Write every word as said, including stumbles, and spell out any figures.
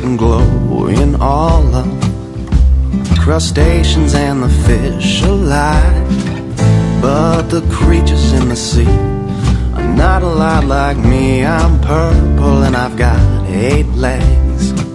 and glow in all of crustaceans and the fish alive. But the creatures in the sea are not a lot like me. I'm purple and I've got eight legs.